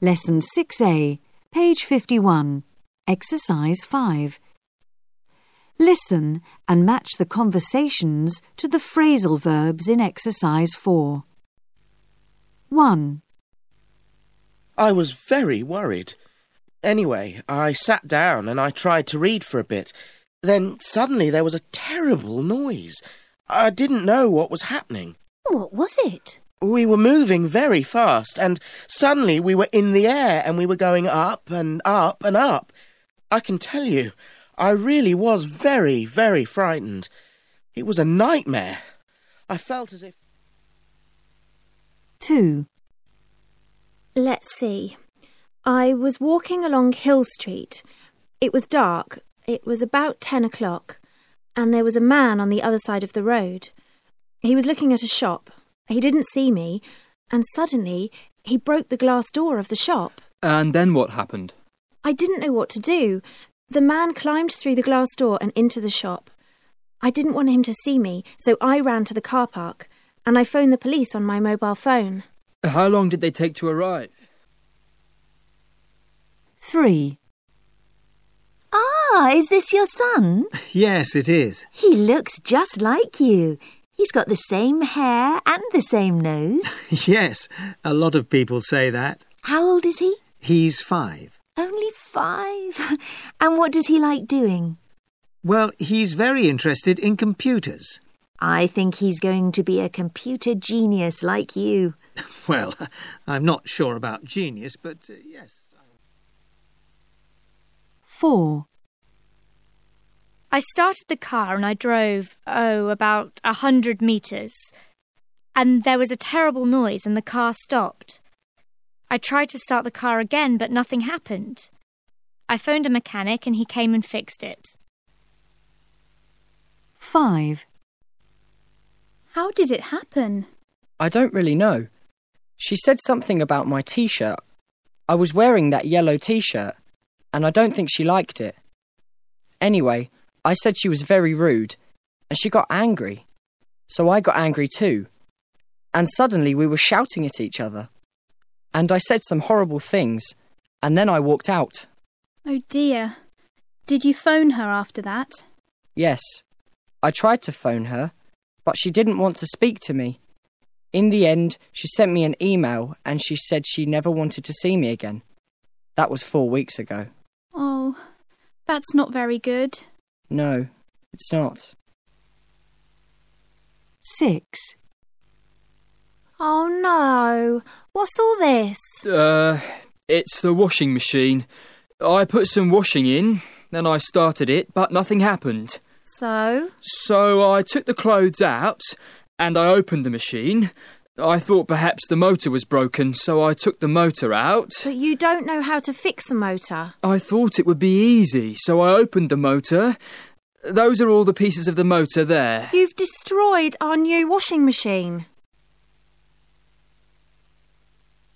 Lesson 6A, page 51, Exercise 5. Listen and match the conversations to the phrasal verbs in Exercise 4. 1. I was very worried. Anyway, I sat down and I tried to read for a bit. Then suddenly there was a terrible noise. I didn't know what was happening. What was it? We were moving very fast and suddenly we were in the air and we were going up and up and up. I can tell you, I really was very, very frightened. It was a nightmare. I felt as if... 2. Let's see. I was walking along Hill Street. It was dark. It was about 10 o'clock. And there was a man on the other side of the road. He was looking at a shop. He didn't see me. And suddenly, he broke the glass door of the shop. And then what happened? I didn't know what to do. The man climbed through the glass door and into the shop. I didn't want him to see me, so I ran to the car park. And I phoned the police on my mobile phone. How long did they take to arrive? 3. Ah, is this your son? Yes, it is. He looks just like you. He's got the same hair and the same nose. Yes, a lot of people say that. How old is he? He's 5. Only 5. And what does he like doing? Well, he's very interested in computers. I think he's going to be a computer genius like you. Well, I'm not sure about genius, but yes. 4. I started the car and I drove, about 100 metres. And there was a terrible noise and the car stopped. I tried to start the car again, but nothing happened. I phoned a mechanic and he came and fixed it. 5. How did it happen? I don't really know. She said something about my T-shirt. I was wearing that yellow T-shirt, and I don't think she liked it. Anyway, I said she was very rude, and she got angry. So I got angry too. And suddenly we were shouting at each other. And I said some horrible things, and then I walked out. Oh dear. Did you phone her after that? Yes. I tried to phone her, but she didn't want to speak to me. In the end, she sent me an email and she said she never wanted to see me again. That was 4 weeks ago. Oh, that's not very good. No, it's not. 6. Oh no, what's all this? It's the washing machine. I put some washing in, then I started it, but nothing happened. So? So I took the clothes out and I opened the machine. I thought perhaps the motor was broken, so I took the motor out. But you don't know how to fix a motor. I thought it would be easy, so I opened the motor. Those are all the pieces of the motor there. You've destroyed our new washing machine.